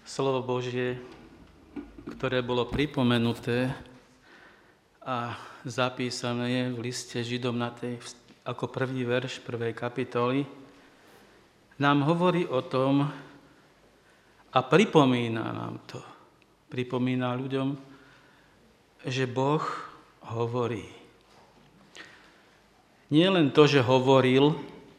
Slovo Božie, ktoré bolo pripomenuté a zapísané je v liste Židom ako prvý verš prvej kapitoly, nám hovorí o tom a pripomína nám to. Pripomína ľuďom, že Boh hovorí. Nie len to, že hovoril,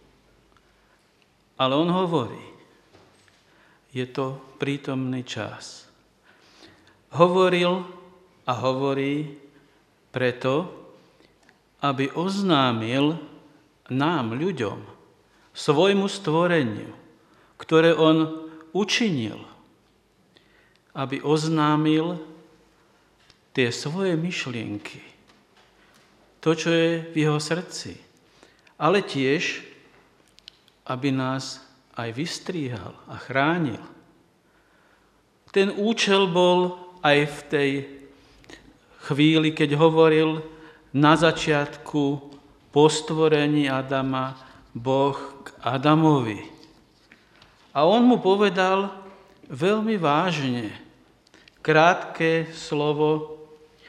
ale on hovorí. Je to prítomný čas. Hovoril a hovorí preto, aby oznámil nám, ľuďom, svojmu stvoreniu, ktoré on učinil, aby oznámil tie svoje myšlienky, to, čo je v jeho srdci, ale tiež, aby nás aj vystríhal a chránil. Ten účel bol aj v tej chvíli, keď hovoril na začiatku po stvorení Adama Boh k Adamovi. A on mu povedal veľmi vážne, krátke slovo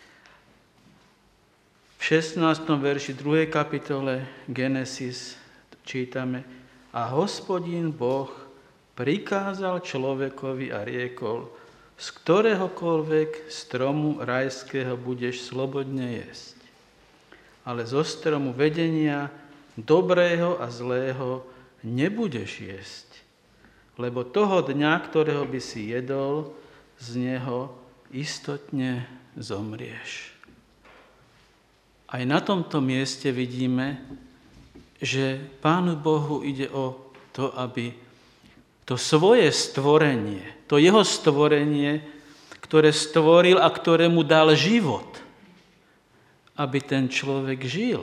v 16. verši 2. kapitole Genesis čítame: A Hospodin Boh prikázal človekovi a riekol: z ktoréhokoľvek stromu rajského budeš slobodne jesť, ale zo stromu vedenia dobrého a zlého nebudeš jesť, lebo toho dňa, ktorého by si jedol, z neho istotne zomrieš. Aj na tomto mieste vidíme, že Pánu Bohu ide o to, aby to svoje stvorenie, to jeho stvorenie, ktoré stvoril a ktorému dal život, aby ten človek žil.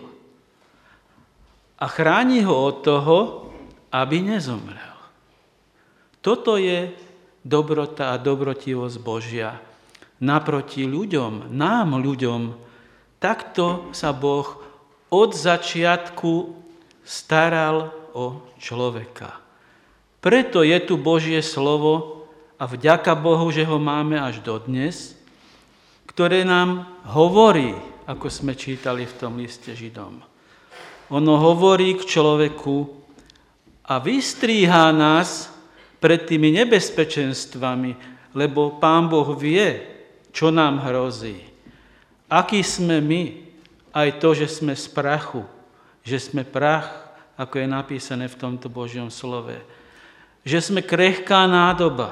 A chráni ho od toho, aby nezomrel. Toto je dobrota a dobrotivosť Božia. Naproti ľuďom, nám ľuďom, takto sa Boh od začiatku staral o človeka. Preto je tu Božie slovo a vďaka Bohu, že ho máme až dodnes, ktoré nám hovorí, ako sme čítali v tom liste Židom. Ono hovorí k človeku a vystríhá nás pred tými nebezpečenstvami, lebo Pán Boh vie, čo nám hrozí. Akí sme my, aj to, že sme z prachu, že sme prach, ako je napísané v tomto Božom slove. Že sme krehká nádoba.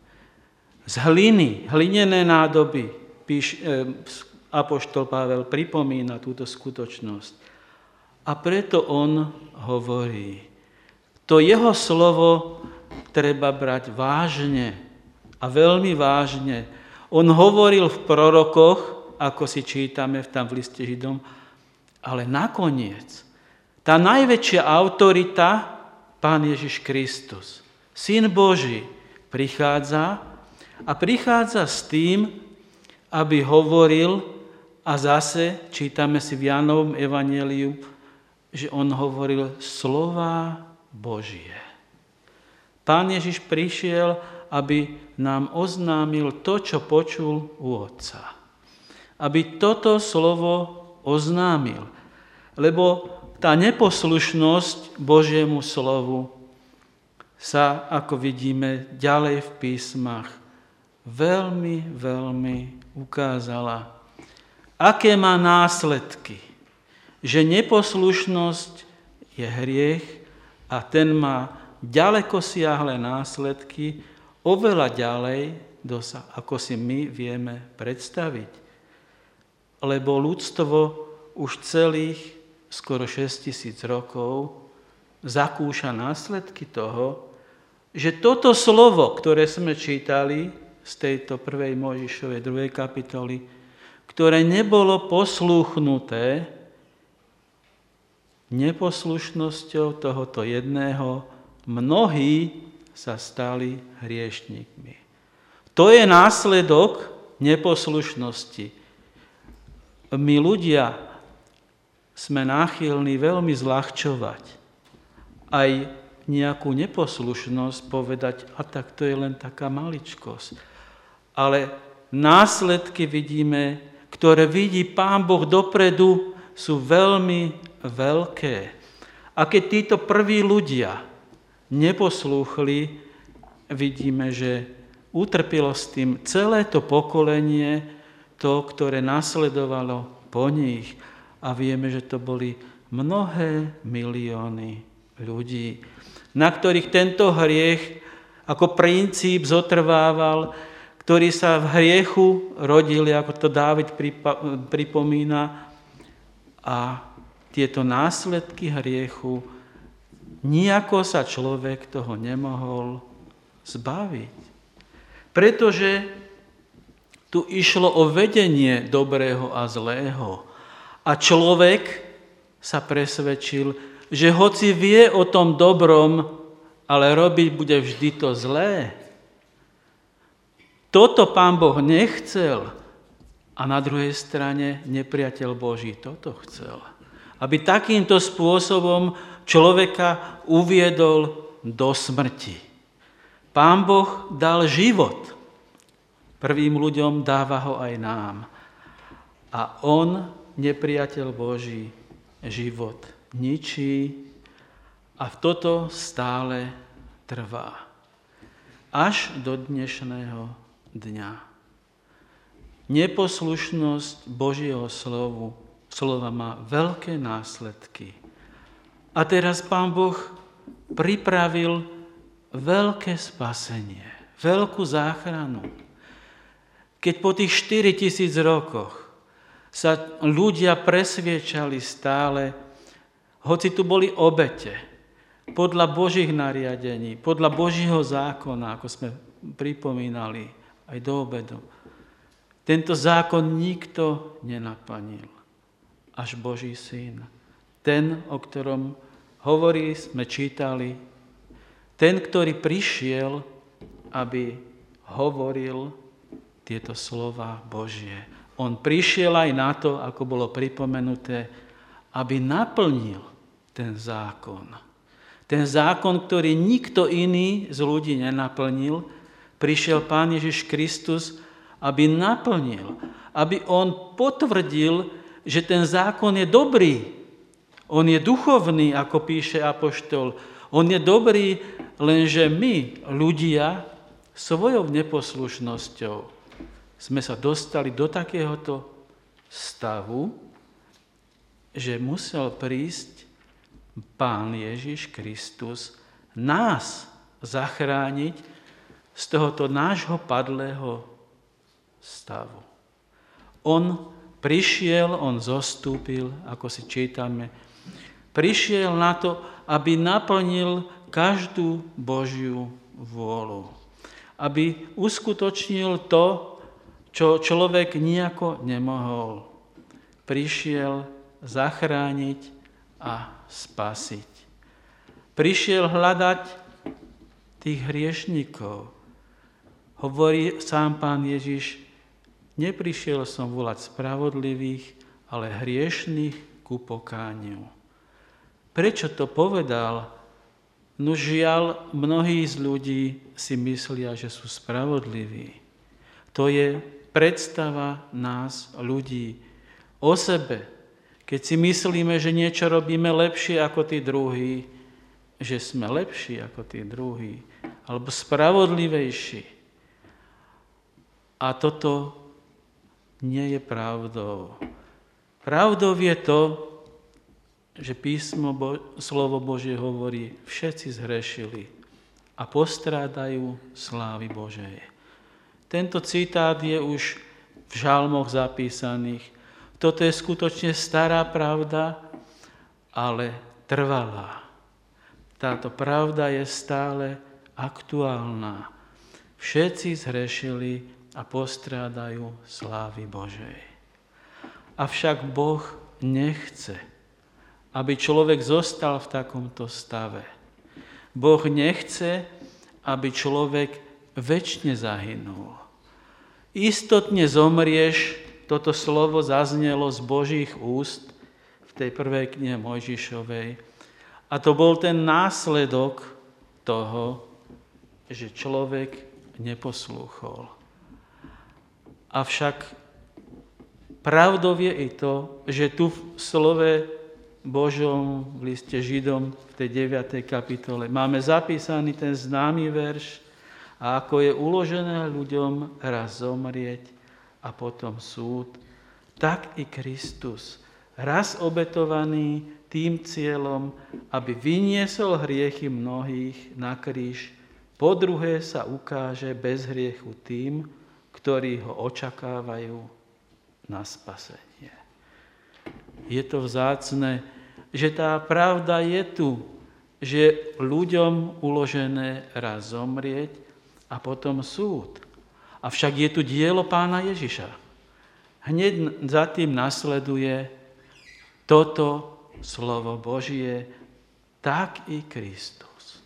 Z hliny, hlinené nádoby, apoštol Pavel pripomína túto skutočnosť. A preto on hovorí. To jeho slovo treba brať vážne a veľmi vážne. On hovoril v prorokoch, ako si čítame tam v liste Židom, ale nakoniec tá najväčšia autorita, Pán Ježiš Kristus, Syn Boží, prichádza s tým, aby hovoril, a zase čítame si v Jánovom evanjeliu, že on hovoril slová Božie. Pán Ježiš prišiel, aby nám oznámil to, čo počul u Otca. Aby toto slovo oznámil, lebo tá neposlušnosť Božiemu slovu sa, ako vidíme ďalej v písmach, veľmi, veľmi ukázala. Aké má následky? Že neposlušnosť je hriech a ten má ďaleko siahle následky, oveľa ďalej, ako si my vieme predstaviť. Lebo ľudstvo už celých skoro 6 000 rokov zakúša následky toho, že toto slovo, ktoré sme čítali z tejto prvej Mojžišovej 2. kapitoly, ktoré nebolo poslúchnuté neposlušnosťou tohoto jedného, mnohí sa stali hriešnikmi. To je následok neposlušnosti. My ľudia sme náchylní veľmi zľahčovať aj nejakú neposlušnosť, povedať, a tak to je len taká maličkosť. Ale následky vidíme, ktoré vidí Pán Boh dopredu, sú veľmi veľké. A keď títo prví ľudia neposlúchli, vidíme, že utrpelo s tým celé to pokolenie, to, ktoré nasledovalo po nich. A vieme, že to boli mnohé milióny ľudí, na ktorých tento hriech ako princíp zotrvával, ktorí sa v hriechu rodili, ako to Dávid pripomína, a tieto následky hriechu, nijako sa človek toho nemohol zbaviť. Pretože tu išlo o vedenie dobrého a zlého. A človek sa presvedčil, že hoci vie o tom dobrom, ale robiť bude vždy to zlé. Toto Pán Boh nechcel. A na druhej strane nepriateľ Boží toto chcel. Aby takýmto spôsobom človeka uviedol do smrti. Pán Boh dal život. Prvým ľuďom dáva ho aj nám. A on, nepriateľ Boží, život ničí a v toto stále trvá. Až do dnešného dňa. Neposlušnosť Božieho slova má veľké následky. A teraz Pán Boh pripravil veľké spasenie, veľkú záchranu. Keď po tých 4000 rokoch sa ľudia presviečali stále, hoci tu boli obete, podľa Božích nariadení, podľa Božieho zákona, ako sme pripomínali aj do obedu, tento zákon nikto nenaplnil. Až Boží syn. Ten, o ktorom hovorí, sme čítali, ten, ktorý prišiel, aby hovoril tieto slova Božie. On prišiel aj na to, ako bolo pripomenuté, aby naplnil ten zákon. Ten zákon, ktorý nikto iný z ľudí nenaplnil, prišiel Pán Ježiš Kristus, aby naplnil, aby on potvrdil, že ten zákon je dobrý. On je duchovný, ako píše apoštol. On je dobrý, lenže my, ľudia, svojou neposlušnosťou sme sa dostali do takéhoto stavu, že musel prísť Pán Ježiš Kristus nás zachrániť z tohoto nášho padlého stavu. On prišiel, on zostúpil, ako si čítame, prišiel na to, aby naplnil každú Božiu vôľu. Aby uskutočnil to, čo človek nejako nemohol. Prišiel zachrániť a spasiť. Prišiel hľadať tých hriešnikov. Hovorí sám Pán Ježiš, neprišiel som volať spravodlivých, ale hriešných ku pokániu. Prečo to povedal? No žiaľ, mnohí z ľudí si myslia, že sú spravodliví. To je predstava nás, ľudí, o sebe. Keď si myslíme, že niečo robíme lepšie ako tí druhí, že sme lepší ako tí druhí, alebo spravodlivejší. A toto nie je pravdou. Pravdou je to, že slovo Božie hovorí, všetci zhrešili a postrádajú slávy Božej. Tento citát je už v žalmoch zapísaných. Toto je skutočne stará pravda, ale trvalá. Táto pravda je stále aktuálna. Všetci zhrešili a postrádajú slávy Božej. Avšak Boh nechce, aby človek zostal v takomto stave. Boh nechce, aby človek večne zahynul. Istotne zomrieš, toto slovo zaznelo z Božích úst v tej prvej knihe Mojžišovej. A to bol ten následok toho, že človek neposlúchol. Avšak pravdou je i to, že tu v slove Božom v liste Židom v tej 9. kapitole máme zapísaný ten známy verš a ako je uložené ľuďom raz zomrieť a potom súd, tak i Kristus raz obetovaný tým cieľom, aby vyniesol hriechy mnohých na kríž, po druhé sa ukáže bez hriechu tým, ktorí ho očakávajú na spasenie. Je to vzácne, že tá pravda je tu, že ľuďom uložené raz zomrieť a potom súd. Avšak je tu dielo Pána Ježiša. Hneď za tým nasleduje toto slovo Božie, tak i Kristus.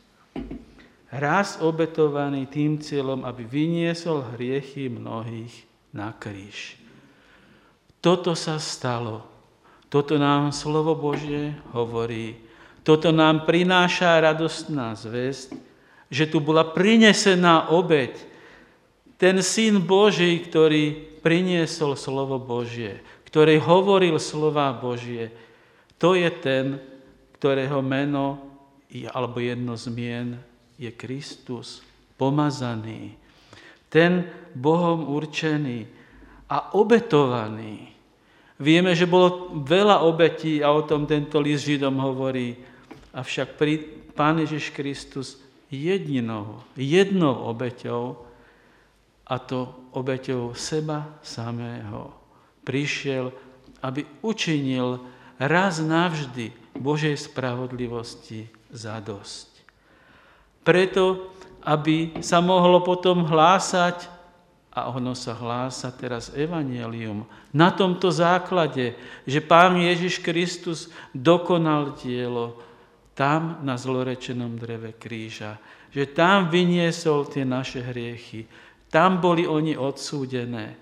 Raz obetovaný tým cieľom, aby vyniesol hriechy mnohých na kríž. Toto sa stalo. Toto nám slovo Božie hovorí. Toto nám prináša radostná zvesť, že tu bola prinesená obeť. Ten Syn Boží, ktorý priniesol slovo Božie, ktorý hovoril slova Božie, to je ten, ktorého meno, alebo jedno z mien, je Kristus, pomazaný. Ten Bohom určený a obetovaný. Vieme, že bolo veľa obetí a o tom tento list Židom hovorí. Avšak Pán Ježiš Kristus jednou obeťou, a to obeťou seba samého, prišiel, aby učinil raz navždy Božej spravodlivosti zadosť. Preto, aby sa mohlo potom hlásať, a ono sa hlása teraz evanjelium, na tomto základe, že Pán Ježiš Kristus dokonal dielo tam na zlorečenom dreve kríža, že tam vyniesol tie naše hriechy, tam boli oni odsúdené.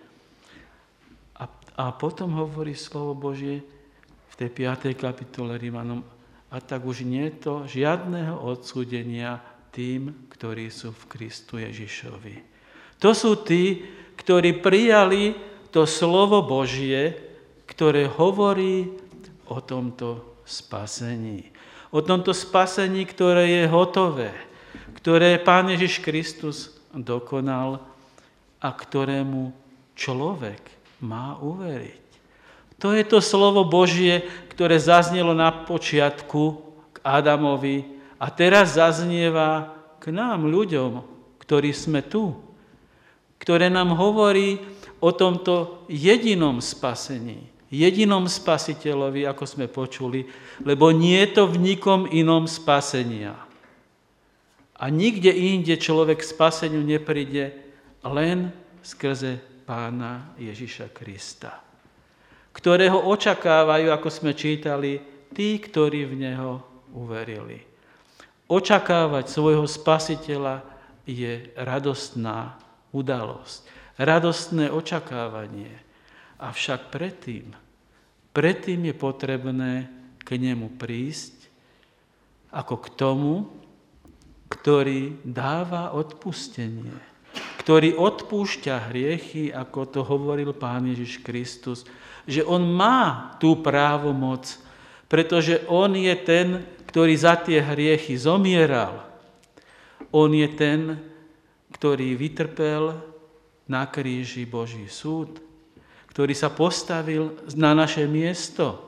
A potom hovorí slovo Božie v tej 5. kapitole Rimanom, a tak už nie je to žiadneho odsúdenia tým, ktorí sú v Kristu Ježišovi. To sú tí, ktorí prijali to slovo Božie, ktoré hovorí o tomto spasení. O tomto spasení, ktoré je hotové, ktoré Pán Ježiš Kristus dokonal a ktorému človek má uveriť. To je to slovo Božie, ktoré zaznelo na počiatku k Adamovi a teraz zaznieva k nám, ľuďom, ktorí sme tu, ktoré nám hovorí o tomto jedinom spasení, jedinom spasiteľovi, ako sme počuli, lebo nie je to v nikom inom spasenia. A nikde inde človek k spaseniu nepríde len skrze Pána Ježiša Krista, ktorého očakávajú, ako sme čítali, tí, ktorí v Neho uverili. Očakávať svojho spasiteľa je radostná udalosť, radostné očakávanie. Avšak predtým je potrebné k nemu prísť ako k tomu, ktorý dáva odpustenie, ktorý odpúšťa hriechy, ako to hovoril Pán Ježiš Kristus, že on má tú právomoc, pretože on je ten, ktorý za tie hriechy zomieral. On je ten, ktorý vytrpel na kríži Boží súd, ktorý sa postavil na naše miesto.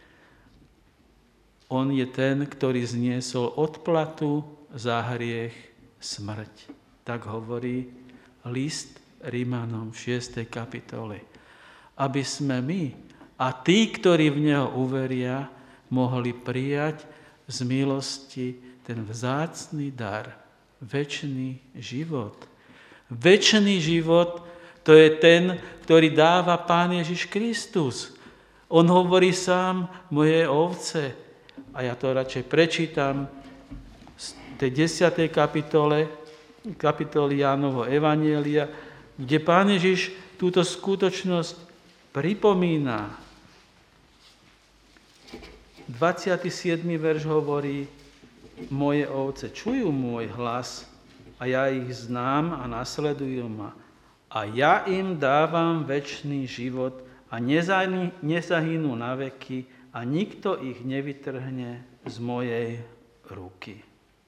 On je ten, ktorý zniesol odplatu za hriech smrť. Tak hovorí list Rimanom v 6. kapitole. Aby sme my a tí, ktorí v Neho uveria, mohli prijať z milosti ten vzácny dar, večný život. Večný život, to je ten, ktorý dáva Pán Ježiš Kristus. On hovorí sám, moje ovce, a ja to radšej prečítam z tej 10. kapitoly Jánovho evanjelia, kde Pán Ježiš túto skutočnosť pripomína. 27. verš hovorí, Moje ovce čujú môj hlas a ja ich znám a nasledujú ma. A ja im dávam večný život a nezahynú na veky a nikto ich nevytrhne z mojej ruky.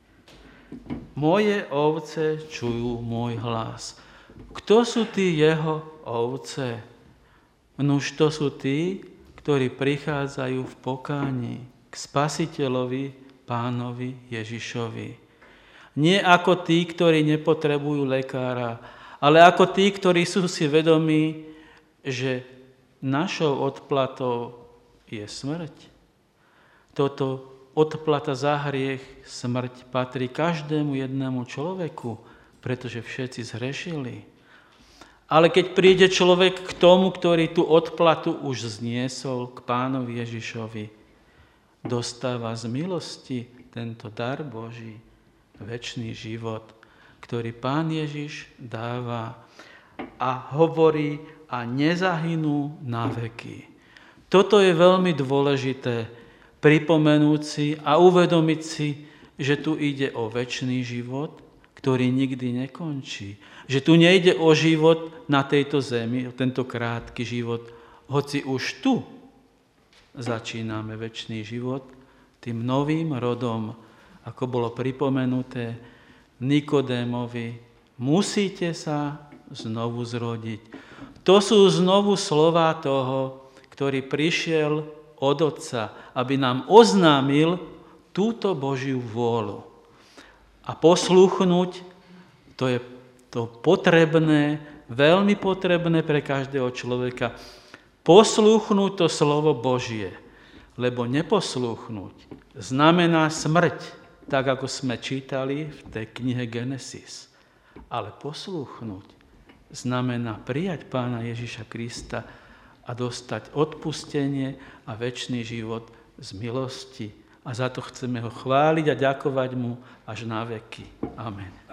Moje ovce čujú môj hlas. Kto sú tí jeho ovce? Nuž to sú tí, ktorí prichádzajú v pokáni k Spasiteľovi, Pánovi Ježišovi. Nie ako tí, ktorí nepotrebujú lekára, ale ako tí, ktorí sú si vedomí, že našou odplatou je smrť. Toto odplata za hriech, smrť patrí každému jednému človeku, pretože všetci zhrešili. Ale keď príde človek k tomu, ktorý tú odplatu už zniesol, k Pánovi Ježišovi, dostáva z milosti tento dar Boží, večný život, ktorý Pán Ježiš dáva a hovorí a nezahynú na veky. Toto je veľmi dôležité pripomenúť si a uvedomiť si, že tu ide o večný život, ktorý nikdy nekončí. Že tu nejde o život na tejto zemi, o tento krátky život, hoci už tu začíname večný život tým novým rodom, ako bolo pripomenuté Nikodémovi. Musíte sa znovu zrodiť. To sú znovu slová toho, ktorý prišiel od Otca, aby nám oznámil túto Božiu vôľu. A poslúchnuť, to je to potrebné, veľmi potrebné pre každého človeka, poslúchnuť to slovo Božie, lebo neposlúchnuť znamená smrť, tak ako sme čítali v tej knihe Genesis. Ale poslúchnuť znamená prijať Pána Ježiša Krista a dostať odpustenie a večný život z milosti. A za to chceme ho chváliť a ďakovať mu až na veky. Amen.